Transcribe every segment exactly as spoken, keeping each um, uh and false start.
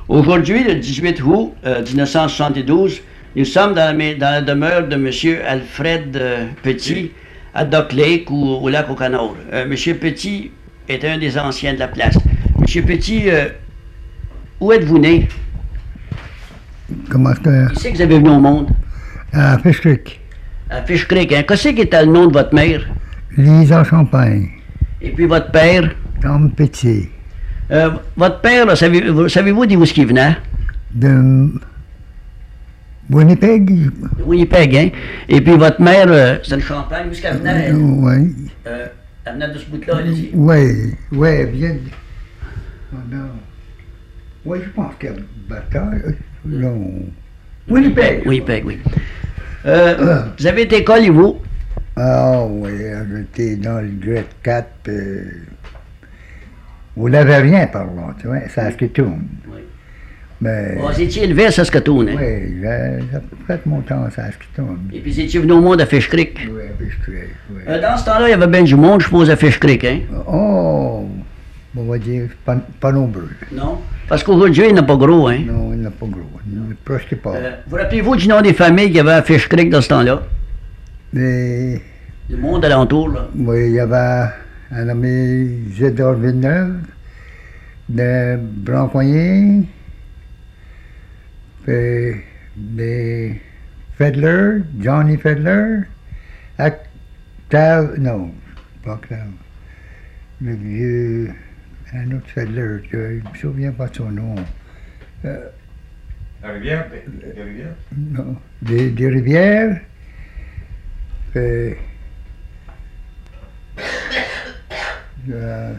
Aujourd'hui, le dix-huit août euh, mille neuf cent soixante-douze, nous sommes dans la, dans la demeure de M. Alfred euh, Petit à Duck Lake ou au lac Okanor. Euh, M. Petit est un des anciens de la place. M. Petit, euh, où êtes-vous né? Comment est-ce que... Qui c'est que vous avez venu au monde? À Fish Creek. À Fish Creek, hein? Qu'est-ce qui était le nom de votre mère? Lisa Champagne. Et puis votre père? Tom Petit. Euh, votre père, là, savez-vous savez d'où est-ce qu'il venait? De Winnipeg. De Winnipeg, hein? Et puis votre mère, euh, c'est une Champagne, où est-ce qu'elle venait? Elle? Oui. Euh, elle venait de ce bout-là, elle dit? Oui, oui, elle vient de... Oh, non. Oui, je pense qu'elle bataille. Non. Winnipeg. Winnipeg, oui. Euh, euh. Vous avez été école, et vous? Ah oui, j'étais dans le grade quatre, puis... Vous n'avez rien par là, tu vois, Saskatoon. Oui. Mais... Vous étiez élevé à Saskatoon, hein? Oui, j'ai fait mon temps à Saskatoon. Et puis, étiez venu au monde à Fish Creek? Oui, à Fish Creek, oui. Euh, dans ce temps-là, il y avait bien du monde, je suppose, à Fish Creek, hein? Oh, on va dire, pas, pas nombreux. Non? Parce qu'aujourd'hui, il n'est pas gros, hein? Non, il n'est pas gros, il n'est presque pas. Euh, vous rappelez-vous du nom des familles qu'il y avait à Fish Creek dans ce temps-là? Les... Le monde alentour, là? Oui, il y avait un ami Zédor Villeneuve, de Brancoyer, puis des Fedler, Johnny Fedler, Octave, non, pas Octave, le vieux, un autre Fedler, je ne me souviens pas de son nom. Euh, La rivière? Des rivières? Non, des, des rivières, puis... Euh,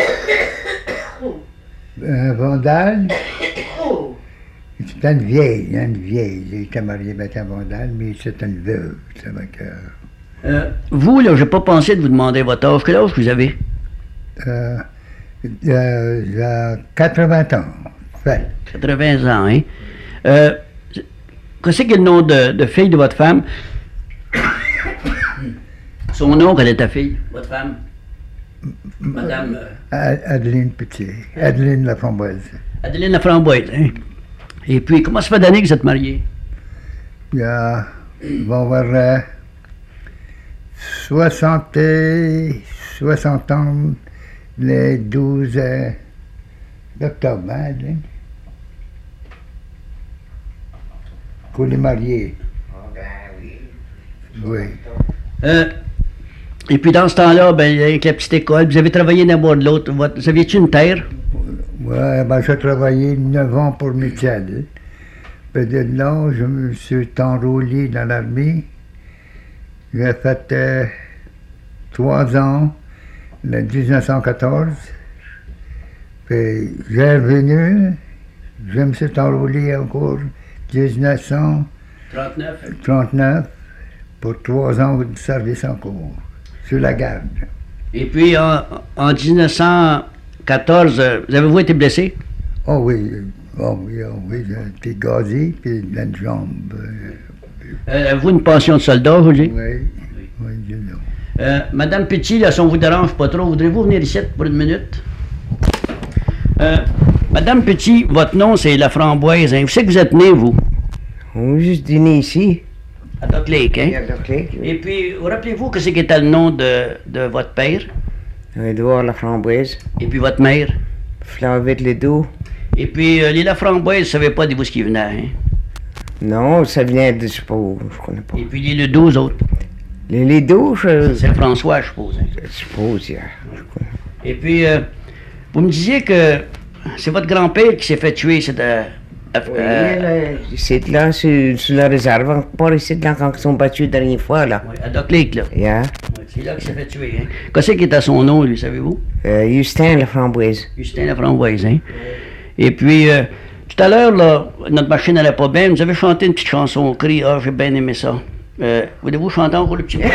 un Vandal. C'était une vieille, une vieille. Il était marié avec un Vandal, mais c'était une veuve. Avec, euh... Euh, vous, là, j'ai pas pensé de vous demander votre âge. Quel âge vous avez? Euh, euh, j'ai quatre-vingts ans. Fait. quatre-vingts ans, hein? Euh, Qu'est-ce que est le nom de, de fille de votre femme? Son nom, quelle est ta fille, votre femme? Madame... Euh... Adeline Petit. Adeline Laframboise. Adeline Laframboise, hein? Et puis, comment ça fait d'années que vous êtes mariés? Il y a... Il va y avoir... Euh, soixante... soixante ans, le douze euh, d'octobre, hein, Adeline? Pour les mariés. Ah, ben oui. Oui. Euh... Et puis dans ce temps-là, ben, avec la petite école, vous avez travaillé d'un bord de l'autre. Vous aviez-tu une terre? Oui, ben, j'ai travaillé neuf ans pour Mitchell. Puis de là, je me suis enrôlé dans l'armée. J'ai fait euh, trois ans, en dix-neuf cent quatorze. Puis j'ai revenu, je me suis enrôlé encore dix-neuf cent trente-neuf pour trois ans de service encore. Sur la garde. Et puis, en, en dix-neuf cent quatorze, vous avez-vous été blessé? Oh oui, oh oui, oh oui, j'ai été gazé, puis une jambe. Euh, Avez-vous une pension de soldat aujourd'hui? Oui, oui, oui, je l'ai. Euh, Madame Petit, là, si on vous dérange pas trop, voudrez-vous venir ici pour une minute? Euh, Madame Petit, votre nom, c'est Laframboise, hein? Vous savez que vous êtes née, vous? On est juste né ici. À Duck Lake, hein? À Duck Lake, oui. Et puis, vous rappelez-vous que c'est était le nom de, de votre père? Édouard Laframboise. Et puis votre mère? Flavette Ledoux. Et puis, euh, les Laframboise, vous ne savez pas d'où ce qui venait, hein? Non, ça venait de, je sais pas où, je connais pas. Et puis les Ledoux, eux autres? Les Ledoux, je... C'est François, je suppose. Hein? Je suppose, yeah. Je connais. Et puis, euh, vous me disiez que c'est votre grand-père qui s'est fait tuer, c'est de... Oui, euh, c'est là, sur, sur la réserve, pas ici, là, quand ils sont battus la dernière fois, là. Oui, à Duck Lake, là. Yeah. Oui, c'est là qu'il s'est fait tuer, hein. Qu'est-ce qui est à son nom, lui, savez-vous? Euh, Justin Laframboise. Justin Laframboise, hein. Et puis, euh, tout à l'heure, là, notre machine n'allait pas bien, vous avez chanté une petite chanson au cri, ah, j'ai bien aimé ça. Euh, voulez-vous chanter encore le petit peu?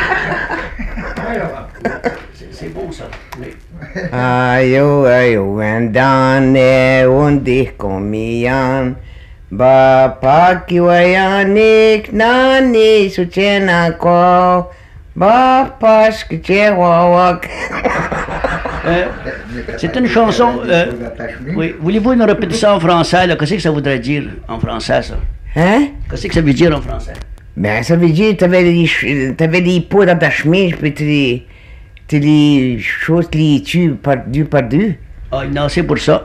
C'est beau, ça. Oui. Ayo, ayo, wendane, undi komiyan, Bapa kiwayanik nani suchena ko, Bapa skicewawak. Euh, c'est une chanson. euh, oui. Voulez-vous une répétition en français, là? Qu'est-ce que ça voudrait dire en français, ça? Hein? Qu'est-ce que ça veut dire en français? Ben, ça veut dire que t'avais des, ch- t'avais des pots dans ta chemise, puis tu les, tu les choses, tu les tues par deux par deux. Ah, non, c'est pour ça.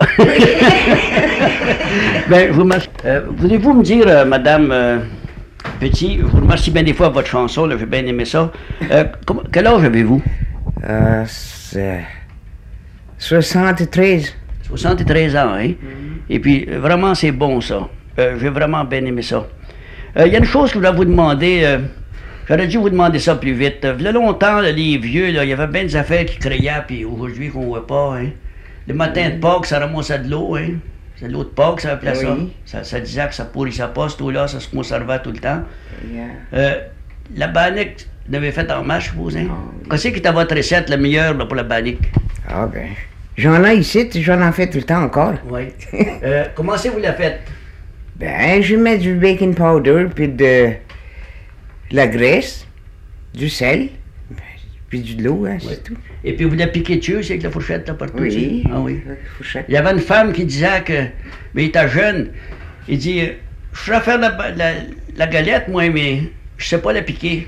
Ben, vous remercie- euh, voulez-vous me dire, euh, Madame euh, Petit, je vous remercie bien des fois votre chanson, là, j'ai bien aimé ça. Euh, comment- quel âge avez-vous? Euh, c'est soixante-treize. soixante-treize ans, hein? Et puis, euh, vraiment, c'est bon, ça. Euh, j'ai vraiment bien aimé ça. Euh, Il y a une chose que je voulais vous demander. euh, J'aurais dû vous demander ça plus vite. Il y a longtemps, là, les vieux, là, il y avait bien des affaires qui criaient, puis aujourd'hui, qu'on ne voit pas, hein? Le matin de Pâques, ça ramassait de l'eau, hein? C'est de l'eau de Pâques, ça appelait ça. Oui. ça. Ça disait que ça pourrissait pas, cette eau-là, ça se conservait tout le temps. Yeah. Euh, la bannique, vous l'avez faite en marche, je suppose, hein? Ah, oui. Qu'est-ce qui est à votre recette, la meilleure, là, pour la bannique? Ah ben, j'en ai ici, j'en en fais tout le temps encore. Oui. euh, comment c'est vous la faites? Ben, je mets du baking powder, puis de la graisse, du sel, puis du de l'eau, hein, c'est Oui. tout. Et puis vous la piquez dessus, c'est avec la fourchette, là, partout? Oui, ça? Ah oui. avec la fourchette. Il y avait une femme qui disait que, mais il était jeune, il dit, euh, je sais faire la, la, la galette, moi, mais je sais pas la piquer.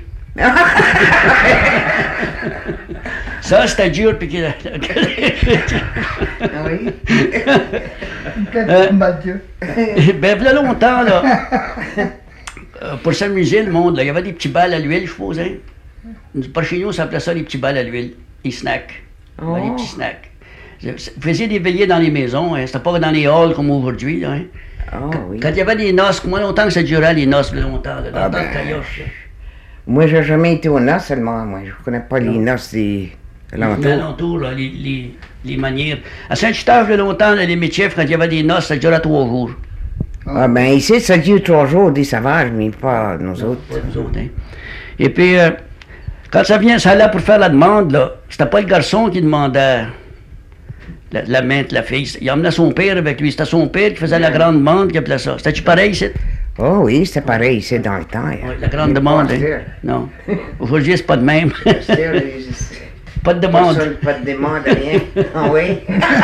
Ça, c'était dur de piquer la, la galette. Ah oui? Euh, Mathieu. Ben, il y a longtemps, là, euh, pour s'amuser, le monde, là, il y avait des petits balles à l'huile, je suppose, hein. Par chez nous, on s'appelait ça les petits balles à l'huile, les snacks. Oh. Ouais, les petits snacks. Vous faisiez des veillées dans les maisons, hein. C'était pas dans les halls comme aujourd'hui, là, hein. Ah oui. Quand il y avait des noces, comment longtemps que ça durait les noces, là, longtemps, là, dans Ah le temps de ben, Cailloche, là. Moi, j'ai jamais été aux noces seulement, moi. Je connais pas les noces des Les alentours. alentours, là, les, les, les manières. À Saint-Eustache, là, longtemps, là, les métiers, quand il y avait des noces, ça durait trois jours. Ah ben, ici, ça dure trois jours, des sauvages, mais pas nous autres. Pas nous autres, hein. Et puis, euh, quand ça vient, ça allait pour faire la demande, là, c'était pas le garçon qui demandait la, la main de la fille. Il emmenait son père avec lui. C'était son père qui faisait la grande demande, qui appelait ça. C'était-tu pareil, ici? Oh oui, c'était pareil ici dans le temps. hein. Oui, la grande Mais demande, pas hein. sûr. Non. Aujourd'hui, c'est pas de même. Sûr, Pas de Pas, demande. ça, pas de demande, rien. Ah oui?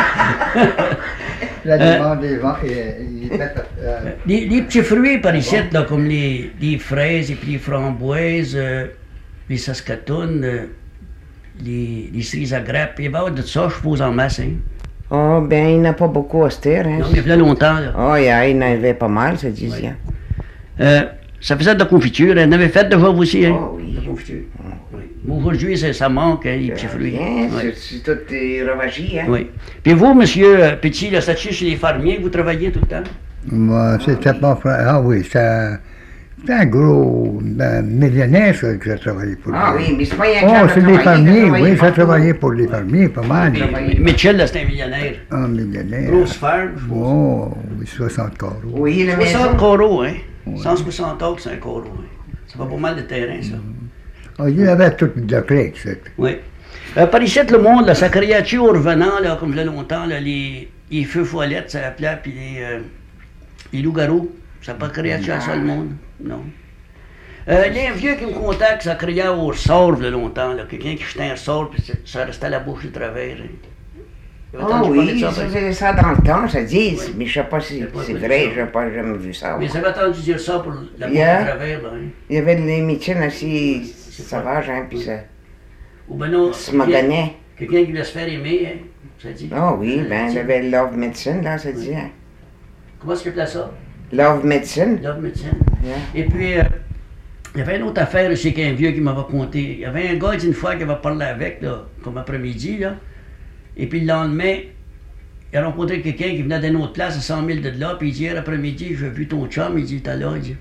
La Euh, demande est vend- est- il est faite, euh, Les, les petits fruits par ici, là, comme les, les fraises et puis les framboises, euh, les saskatoons, euh, les, les cerises à grappes, il va y avoir de ça, je suppose, en masse. Hein. Oh ben, il n'y en a pas beaucoup à cette heure, hein. Non, mais il y a longtemps. Là. Oh, il y a- il y en avait pas mal, ça disait. Ouais. Euh, ça faisait de la confiture. Hein. On avait fait de vous aussi. Hein. Oh oui. De la confiture. Oui. Mais aujourd'hui, ça, ça manque, hein, les petits fruits. Rien, Oui. c'est- c'est tout euh, ravagé, hein. Oui. Puis vous, monsieur euh, Petit, là, c'est chez les fermiers que vous travaillez tout le temps? moi, c'était pas fra- Ah oui, c'est c'est un gros ben, millionnaire, ça, que j'ai travaillé pour Ah lui. oui, mais c'est pas un Oh, genre de c'est des travailler, fermiers, de travailler oui, j'ai partout. travaillé pour les fermiers, pas mal. Puis, travaillez pas. Mitchell, là, c'est un millionnaire. Un millionnaire. Grosse ferme, je pense. Oh, oui, soixante carreaux. Oui, la soixante maison. coraux, hein? cent soixante acres, c'est un coraux, hein? Ça va pas mal de terrain, ça. Oh, il y avait tout de crique, c'est. Oui. Euh, par ici, le monde, là, ça criait-tu au revenant, là, comme il y a longtemps, là, les, les feux foilettes, ça appelait, puis les, euh, les loups-garous. Ça pas criait-tu à ça, le monde? Non. Euh, il y a un vieux qui me contacte, ça criait au sort, il y a longtemps, là. Quelqu'un qui jetait un sort, puis ça- ça restait à la bouche de travers. Hein. Vous avez Ah entendu parler de oui, ça, ça par- faisait ça dans le temps, ça dit, mais je sais pas si J'ai pas c'est connu vrai, ça. je n'ai pas jamais vu ça. Mais ça avait entendu dire ça pour la bouche Yeah. de travers, là. Hein. Il y avait des médecines assez sauvages, hein, puis ça Ou ben non, se maganait. quelqu'un qui voulait se faire aimer, hein, ça dit. Ah oui, Ça ben, dit. il y avait Love Medicine, là, ça dit. hein. Comment est-ce qu'il appelait ça? Love Medicine. L'homme médecin. Yeah. Et puis, euh, il y avait une autre affaire aussi qu'un vieux qui m'avait conté. Il y avait un gars, une fois, qui avait parlé avec, là, comme après-midi, là. Et puis le lendemain, il a rencontré quelqu'un qui venait d'une autre place à cent mille de là, puis il dit, hier après-midi, j'ai vu ton chum, il dit, t'es là, il dit.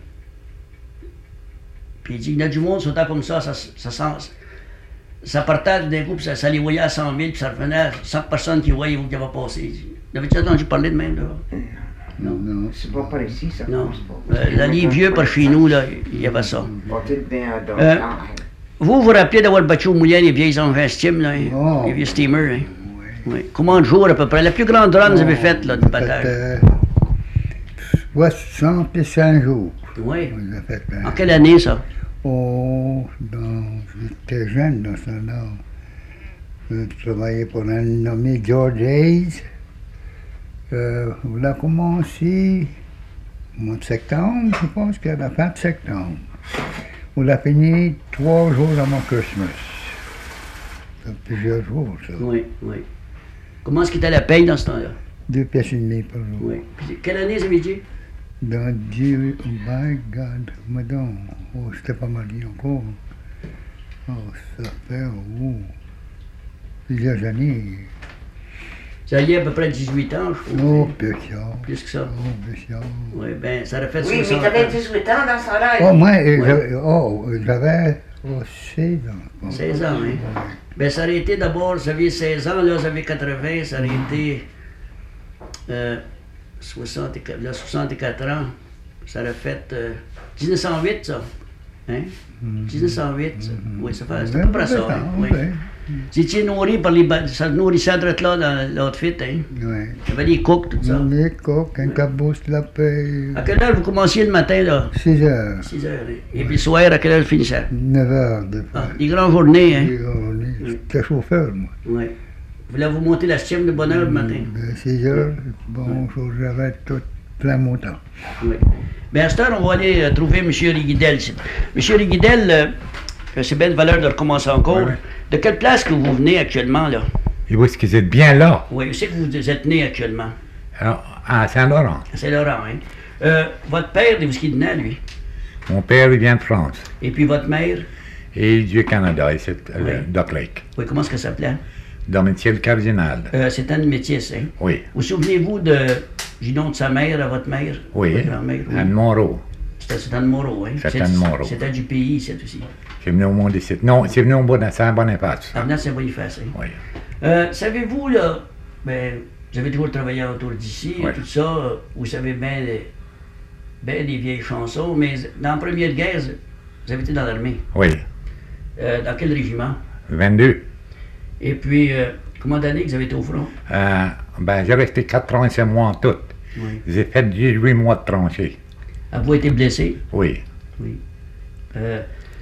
Puis il dit, il y a du monde, sautant comme ça, ça, ça, sent- ça partait d'un coup, puis ça, ça les voyait à cent mille, puis ça revenait à cent personnes qui voyaient où qui avait passé. Il dit, l'avais-tu entendu parler de même, là? Non, non. C'est pas par ici, ça. Non. c'est pas- Euh, là, les vieux, par chez nous, là, il y avait ça. Pas tout bien dans Euh, le temps. hein. Vous vous rappelez d'avoir battu au moulin les vieilles engins steam, là, hein? Oh. Les vieux steamers, hein? Oui. Combien de jours à peu près? La plus grande run que vous avez faite, là, de battage? Euh, soixante-cinq jours. Oui. On a fait, ben, En quelle année, ça? oh, dans, j'étais jeune dans ce temps-là. J'ai travaillé pour un nommé George Hayes. Euh, on a commencé au mois de septembre, je pense qu'à la fin de septembre. On a fini trois jours avant Christmas. C'est plusieurs jours, ça. Oui, oui. Comment est-ce qu'il était la paye dans ce temps-là? Deux pièces et demie par jour. Oui. Puis, quelle année vous avez dit? Dans Dieu, oh my God, madame, oh, j'étais pas marié encore. Oh, ça fait, oh, plusieurs années. Ça y est à peu près dix-huit ans, je crois. Oh, plus ça. Plus que ça. Oh, plus ça. Oui, ben, ça aurait fait Oui, mais soixante t'avais ans. dix-huit ans dans ce temps-là. Oh, moi, euh, Ouais. j'avais- oh, j'avais oh, seize ans. seize ans, hein? Ben, ça aurait été d'abord, vous aviez seize ans, là, vous avez quatre-vingts, ça aurait été euh, soixante-quatre, là, soixante-quatre ans. Ça aurait fait euh, dix-neuf cent huit, ça. Hein? dix-neuf cent huit, ça. Oui, ça fait, c'est à peu près ça. hein, oui. Vous étiez nourri par les... ba- Ça nourrissait là dans l'outfit, hein? Oui. Il y avait des cooks, tout ça. Les coques, un cabosse la paix. À quelle heure vous commenciez le matin, là? six heures, six heures. hein? Et puis le soir, à quelle heure vous finissez? neuf heures de Ah, fois. des grandes journées, hein? J'étais chauffeur, moi. Oui. Vous voulez vous monter la stième de bonne heure le matin? De six heures, bon, j'avais tout plein montant. Oui. Bien, à cette heure, on va aller euh, trouver M. Riguidel. M. Riguidel, euh, euh, c'est belle valeur de recommencer encore. Ouais, ouais. De quelle place que vous venez actuellement, là? Et où est-ce que vous êtes bien là? Oui, où c'est que vous êtes né actuellement? Alors, à Saint-Laurent. À Saint-Laurent, hein? Euh, votre père, d'où est-ce qu'il venait, lui? Mon père, il vient de France. Et puis votre mère? Et du Canada, et c'est euh, Oui. Duck Lake. Oui, comment est-ce que ça s'appelait? Domicile cardinal. Euh, C'était une métisse, hein? Oui, Vous souvenez-vous de, du nom de sa mère à votre mère? oui. Votre grand-mère, oui. Anne Moreau. C'était c'était Anne Moreau, hein? C'était C'est- Anne Moreau. C'était du pays, c'est aussi. C'est venu au monde ici. Non, c'est venu au bon, Saint-Boniface. Ah, venant de Saint-Boniface, hein? Oui. Euh, savez-vous, là, ben, vous avez toujours travaillé autour d'ici et Ouais. tout ça, euh, vous savez bien les, ben des vieilles chansons, mais dans la Première Guerre, vous avez été dans l'armée. Oui. Euh, dans quel régiment? vingt-deux. Et puis, euh, combien d'années que vous avez été au front? Euh, ben, j'ai resté quatre-vingt-cinq mois en tout. Oui. J'ai fait dix-huit mois de tranchée. Avez-vous été blessé? Oui. Oui. Euh,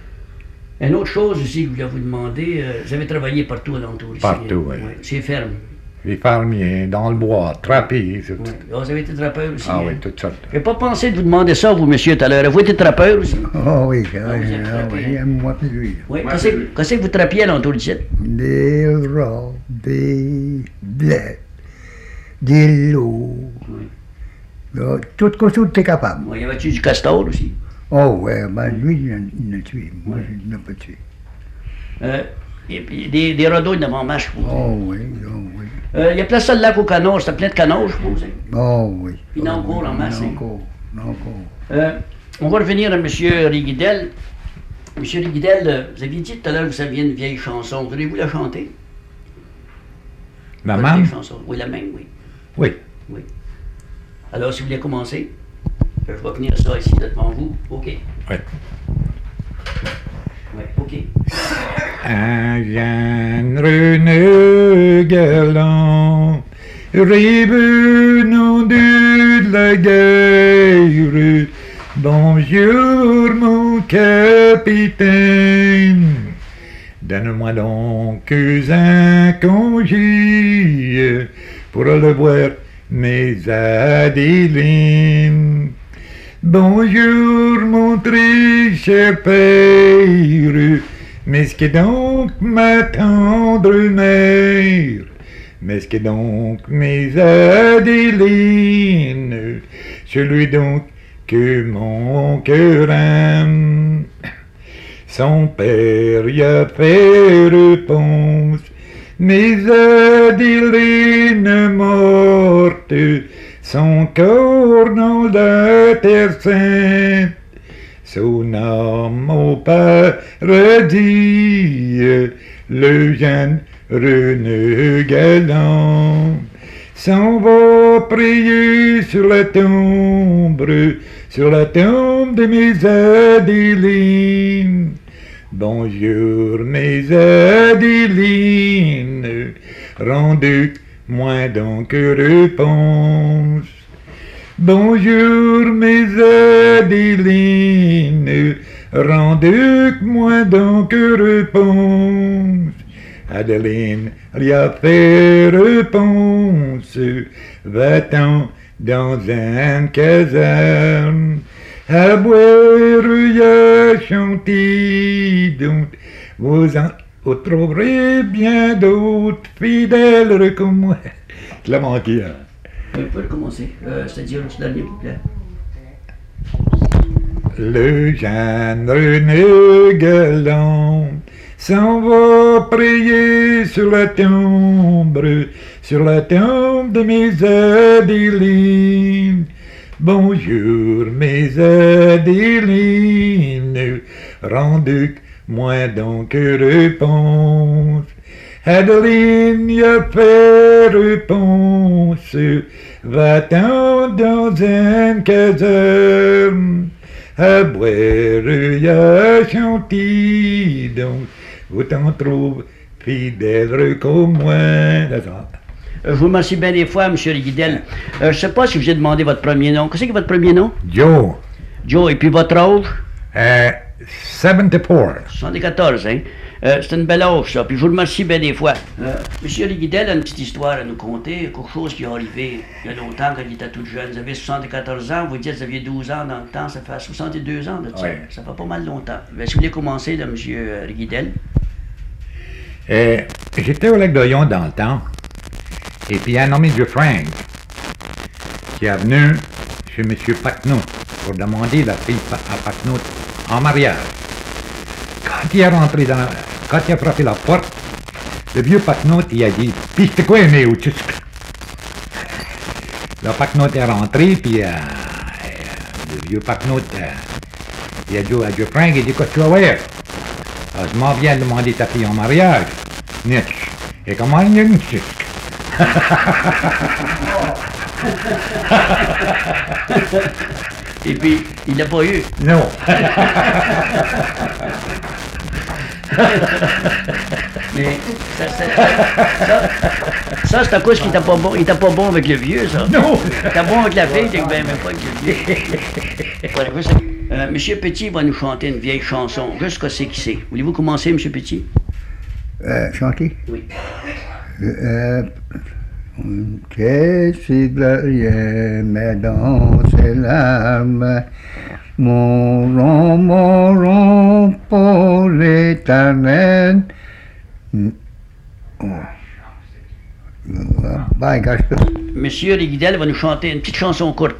une autre chose aussi que je voulais vous demander, euh, vous avez travaillé partout alentour ici. Partout, hein? oui. Ouais. Chez ferme. Les fermiers, dans le bois, trappés, tout. Oui. Ah, vous avez été trappeur aussi. Ah hein? oui, toutes sortes. Je n'ai pas pensé de vous demander ça, vous, monsieur, tout à l'heure. Avez-vous été trappeur aussi? Oh oui, Ah, vous êtes ah, frappé, oui, hein? moi puis lui. Oui. Qu'est-ce que qu'est-ce que vous trappiez alentour d'ici? Des rats, des blés, des lots. Oui. Là, Tout ce que tu es capable. Oui, y avait-tu du castor aussi? Oh ouais, ben lui, il l'a- il l'a tué. Moi, Ouais. je ne l'ai pas tué. Euh, et puis des, des radeaux de en marche, je suppose. Oh oui, oh oui. Euh, il y a plein ça le lac au canard, c'était plein de canards, je suppose. hein? Oh oui. Il y en a oh, encore oui, en masse, Il y en a hein. encore, il y en a encore. Euh, on va revenir à M. Riguidel. M. Riguidel, euh, vous aviez dit tout à l'heure que vous saviez une vieille chanson. Voulez-vous la chanter? La Votre même? vieille chanson. Oui, la même, oui. Oui. Oui. Alors, si vous voulez commencer, euh, je vais tenir ça ici devant vous. OK. Oui. Oui, OK. Un jeune René galant, revenant de la guerre. Bonjour mon capitaine, donne-moi donc un congé pour aller voir mes Adélines. Bonjour mon très cher père, mais ce qu'est donc ma tendre mère, mais ce qu'est donc mes Adélines, celui donc que mon cœur aime. Son père y a fait réponse, mes Adélines mortes, son corps dans la terre sainte, son âme au paradis, le jeune René galant s'en va prier sur la tombe, sur la tombe de mes Adélines. Bonjour mes Adélines, rendez-moi donc réponse. Bonjour mes Adélines, rendez-moi donc réponse. Adeline, rien fait réponse. Va-t'en dans une caserne, à boire et à chanter. Donc, vous en vous trouverez bien d'autres fidèles comme moi. Je l'ai manqué, hein. On peut recommencer. Euh, C'est-à-dire le dernier couplet. Le gendre galant s'en va prier sur la tombe, sur la tombe de mes Adélines. Bonjour mes Adélines, rendez-moi donc réponse. Adeline y a fait réponse, va-t'en dans une caserne, à boire et à chanter, donc vous t'en trouvez fidèle comme moi. Euh, Je vous remercie bien des fois, M. Guidel. Euh, je ne sais pas si je vous ai demandé votre premier nom. Qu'est-ce que votre premier nom? Joe, Joe. Et puis votre âge? euh, soixante-quatorze. soixante-quatorze, hein? Euh, c'est une belle âge, ça. Puis je vous remercie bien des fois. Euh, M. Guidel a une petite histoire à nous conter, quelque chose qui est arrivé il y a longtemps quand il était tout jeune. Vous avez soixante-quatorze ans, vous dites que vous aviez douze ans dans le temps, ça fait soixante-deux ans de ça. Ouais. Ça fait pas mal longtemps. Mais si vous voulez commencer, là, M. Guidel. Euh, J'étais au lac d'Oyon dans le temps, et puis il y a un nommé de Frank qui est venu chez M. Patnaud pour demander la fille à Patnaud en mariage. Quand il est rentré dans la, quand il a frappé la porte, le vieux Patnaud il a dit « Puis c'était quoi aimer au tchusque? » Le Patnaud est rentré, puis euh, euh, le vieux Patnaud euh, il a dit à Dieu Frank, il dit « Qu'est-ce que tu vas voir? Ah, je m'en viens demander ta fille en mariage. » Nitch. Et comment il y a une tchusque? Et puis, il l'a pas eu. Non. Mais ça, ça, ça, ça c'est à cause qu'il était pas bon. Il était pas bon avec le vieux, ça. Non. Il était bon avec la fille, il était bien, mais pas avec le vieux. Voilà, juste, euh, Monsieur Petit va nous chanter une vieille chanson. Juste ce que c'est qui c'est. Voulez-vous commencer, Monsieur Petit? Euh, chanter? Oui. Euh, Qu'est-ce que glorieux, mais dans ses larmes, mourons, mourons pour l'éternel. Oh. Bye, Gaston. Monsieur Guidel va nous chanter une petite chanson courte.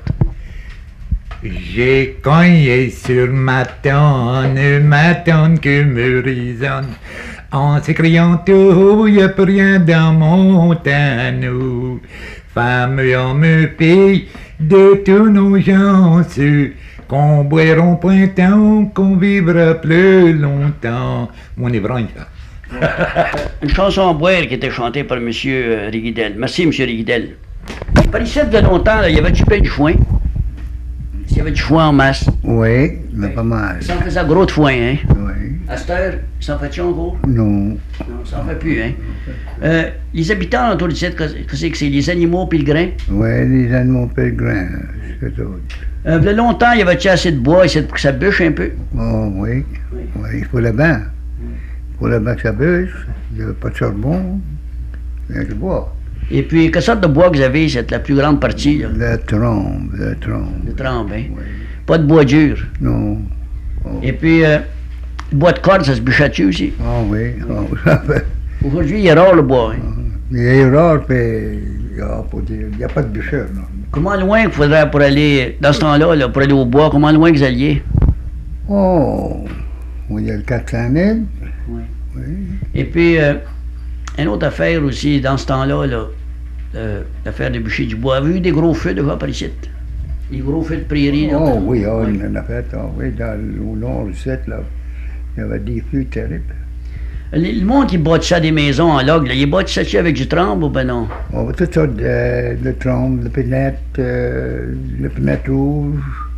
J'ai cogné sur ma tonne, ma tonne que me résonne, en s'écriant tout, y a plus rien dans mon tonneau. Femme, homme, fille, de tous nos gens, qu'on boiront printemps, qu'on vivra plus longtemps. Mon ivrogne, ça. Une chanson en boire qui était chantée par Monsieur Guidel. Merci, Monsieur Guidel. Par ici, de longtemps, là, il y avait du plein de foin. Il y avait du foin en masse. Oui, mais pas mal. Ça en faisait gros de foin, hein? Oui. À cette heure, ça en fait-tu en gros? Non. Non, ça en fait plus, hein? Euh, les habitants autour du site, qu'est-ce que c'est? Les animaux pèlerins? Oui, les animaux pèlerins, c'est tout. Euh, il y a longtemps, il y avait-tu assez de bois ici pour que ça bûche un peu? Oh, oui. Oui. Oui, il faut le bain. Il faut le bain que ça bûche. Il n'y avait pas de charbon. Il y a du bois. Et puis, quelle sorte de bois que vous avez, c'est la plus grande partie, là? La trombe, la trombe. De trempe, hein? Oui. Pas de bois dur. Non. Oh. Et puis, euh, le bois de corde, ça se bûche-tu aussi? Ah oui, oh, ça fait. Aujourd'hui, il est rare le bois, hein? Il est rare, mais il n'y a, a pas de bûcheur, non. Comment loin il faudrait pour aller, dans ce temps-là, là, pour aller au bois, comment loin que vous alliez? Oh, il y a le quatre cent mille. Oui. Oui. Et puis, euh, une autre affaire aussi, dans ce temps-là, là, euh, l'affaire de bûcher du bois. Avez-vous eu des gros feux devant par ici? Des gros feux de prairie, là? Oh oui, oh, Oui. il en a fait, oh, oui, dans le, au nord, le site, là, il y avait des feux terribles. Le, le monde qui bâtissait des maisons en log, là, il bâtissait avec du tremble ou ben non? Oh, toutes sortes de, de trompes, de pénettes, euh, le pénette rouge,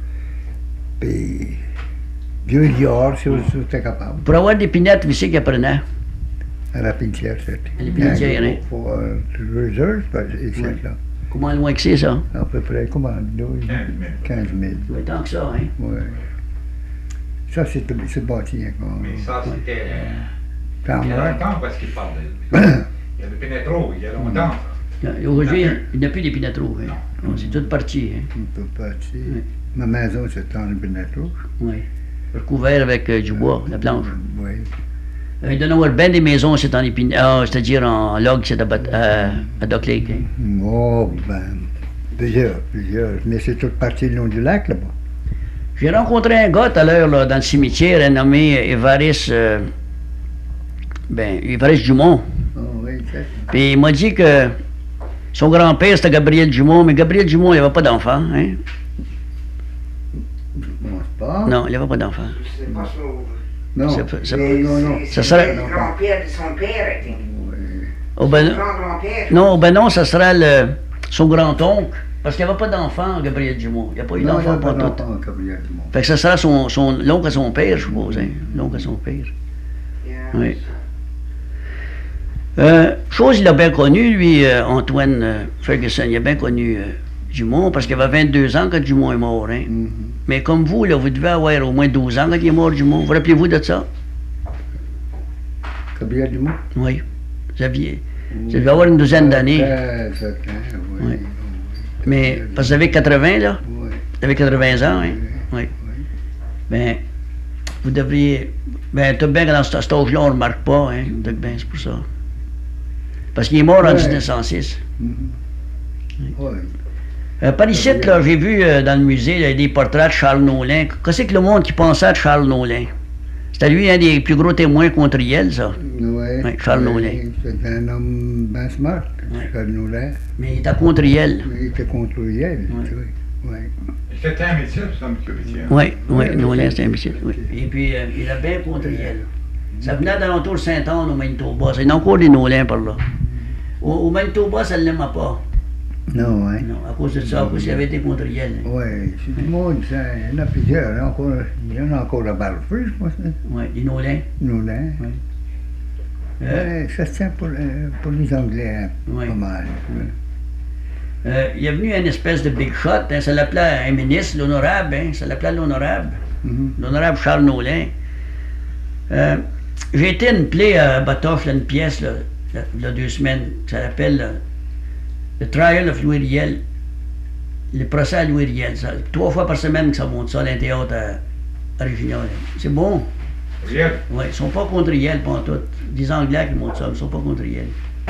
puis vieux liard, si vous êtes capable. Pour avoir des pinettes, vous savez qu'ils prenaient? À la pintière, c'était. À la pintière, hein? Pour euh, réserve, ici, Oui. là. Comment loin que c'est, ça? À peu près, comment, quinze mille. Oui, tant que ça, hein? Oui. Ça, c'est c'est bâti encore. Mais ça, c'était Tant Il y a mieux. longtemps parce qu'il parle de lui. Il y a le Pénétro, il y a longtemps. Et Aujourd'hui, il n'y a plus d'épinette-rouge. Hein. Non, c'est tout parti. Hein. On peut partir. Oui. Ma maison, c'est en épinette rouge. Oui. Recouvert avec euh, du bois, la planche. Oui. Euh, il doit y avoir bien des maisons, c'est en épinette, ah, c'est-à-dire en log, c'est à, Bat- à, à Duck Lake. Hein. Oh, ben, plusieurs, plusieurs. Mais c'est toute partie le long du lac, là-bas. J'ai rencontré un gars tout à l'heure là, dans le cimetière, un nommé Évariste, euh, ben, Évariste Dumont. Oh, oui, c'est Puis il m'a dit que son grand-père, c'était Gabriel Dumont, mais Gabriel Dumont, il n'avait pas d'enfant. Hein? Je pense pas. Non, il n'avait pas d'enfant. C'est pas son... Non. Ça peut- ça Mais non, non. Ça serait- le grand-père de son père, I think. Oui. Oh, ben, non. Grand-grand-père. non, ben non, ça sera le, son grand-oncle, parce qu'il n'y avait pas d'enfant, Gabriel Dumont. Il n'y a pas eu Non, il n'y d'enfant a pas pas tout. d'enfant, Gabriel Dumont. Fait que ça sera son, son, l'oncle à son père, je suppose. Hein? L'oncle à son père. Yeah. Oui. Euh, chose, il a bien connu, lui, euh, Antoine euh, Ferguson, il a bien connu euh, Dumont, parce qu'il avait vingt-deux ans quand Dumont est mort. Hein. Mhm. Mais comme vous, là, vous devez avoir au moins douze ans quand il est mort, Dumont. Vous rappelez-vous de ça? Gabriel Dumont? Oui. Vous aviez, vous deviez avoir une douzaine d'années. Très certain, oui. Oui. oui. Mais, parce que vous avez quatre-vingts, là? Oui. Vous avez quatre-vingts ans, hein? Oui. Oui. Ben, vous devriez... Ben, tout bien que dans ce- cet âge-là, on ne remarque pas, hein? Tout bien, c'est pour ça. Parce qu'il est mort en Ouais. dix-neuf cent six. Mhm. Oui. Euh, par ici, là, j'ai vu euh, dans le musée là, des portraits de Charles Nolin. Qu'est-ce que le monde qui pensait de Charles Nolin? C'était lui un des plus gros témoins contre Riel, ça. Oui. Oui, Charles Oui, Nolin. C'est un homme bien smart, Oui. Charles Nolin. Mais il était contre Riel. Il était contre Riel, Oui. oui. Oui. C'était un métier, ça, M. Pétier. Oui, oui, Oui, Nolin, oui. c'était imbécile. Oui. Et puis, euh, il a bien contre Riel. Ça venait d'alentour de Saint-Anne au Manitoba. Il y a encore des Nolins par là. Au, au Manitoba, ça ne l'aimait pas. Non, hein? Non, à cause de ça, à cause qu'il avait été contre Riel. Oui, c'est du monde, ça, il y en a plusieurs. Il y en a encore, il y en a encore à Barfeu, je pense, hein, Oui, les Nolins. Nolin. Oui. Euh, Ouais, ça se tient pour, euh, pour les Anglais, hein, Oui. pas mal. oui. euh, il est venu une espèce de big shot. Hein, ça l'appelait un ministre, l'honorable. Hein, ça l'appelait l'honorable. Mhm. L'honorable Charles Nolin. Euh, J'ai été à une plaie à Batoche, là, une pièce, là, là, il y a deux semaines. Ça s'appelle là, The Trial of Louis Riel. Le procès à Louis Riel. Ça, trois fois par semaine que ça monte ça, dans un théâtre à, à Réunion. là. C'est bon. Riel. Oui, ils ne sont pas contre Riel, pas en tout. Des Anglais qui montent ça, ils ne sont pas contre Riel.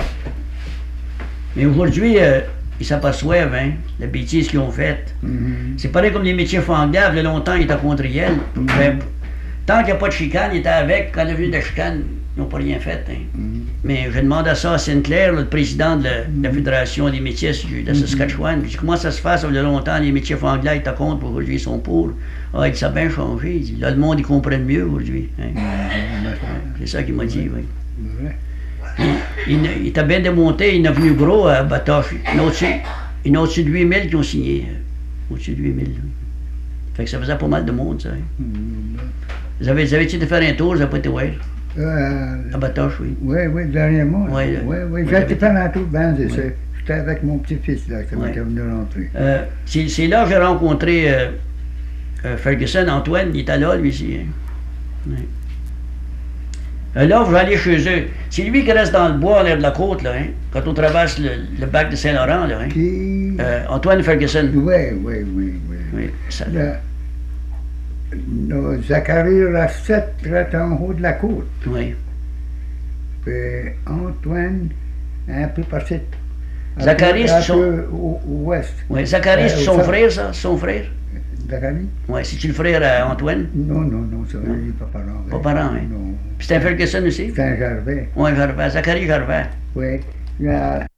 Mais aujourd'hui, euh, ils s'aperçoivent, hein, la bêtise qu'ils ont faite. Mhm. C'est pareil comme les métiers anglais, il y a longtemps, ils étaient contre Riel. Ben, tant qu'il n'y a pas de chicane, ils étaient avec. Quand il y a eu de la chicane, ils n'ont pas rien fait. Hein. Mhm. Mais je demandé ça à Sinclair, là, le président de la, de la Fédération des métiers du- de Saskatchewan. Je dis, comment ça se fait, ça fait longtemps, les métiers anglais étaient contre, puis aujourd'hui ils sont pour. Ah, il dit, ça a bien changé. Il dit, là, le monde, ils comprennent mieux aujourd'hui. Hein. C'est ça qu'il m'a dit, oui. Ouais. Il, il, il était bien démonté, il est venu gros à Batoche. Il y en a au-dessus, il y en a au-dessus de huit mille qui ont signé. euh, Au-dessus de huit mille. oui. Fait que ça faisait pas mal de monde, ça. hein. Mhm. Vous avez, vous avez été faire un tour, vous n'avez pas été voir? Euh, À Batoche, oui. oui, oui, dernièrement. Ouais, Oui, le- oui, ouais, j'ai j'avais- été faire un tour, ben, c'est Ouais. ça. J'étais avec mon petit-fils, là, qui Ouais. était venu rentrer. Euh, c'est c'est là que j'ai rencontré euh, euh, Ferguson, Antoine, il était là, lui aussi. hein. Ouais. Euh, là, je vais aller chez eux. C'est lui qui reste dans le bois, à l'air de la côte, là, hein, quand on traverse le, le bac de Saint-Laurent, là. Hein. Qui? Euh, Antoine Ferguson. Oui, oui, oui, oui. Oui, ça, Là, nos Zacharie restait très en haut de la côte. oui. Puis Antoine, un peu passé. un Zacharie, peu- c'est un son- peu au, au ouest. Oui, Zacharie, c'est Euh, son ça- frère, ça, c'est son frère. Zacharie? Oui, c'est-tu le frère à Antoine? Non, non, non, ça, Non. il n'est pas parent. Pas parent, hein. Non. Puis c'est un Ferguson aussi? C'est un Gervais. Oui, Gervais, Zacharie Gervais. Oui. Il y a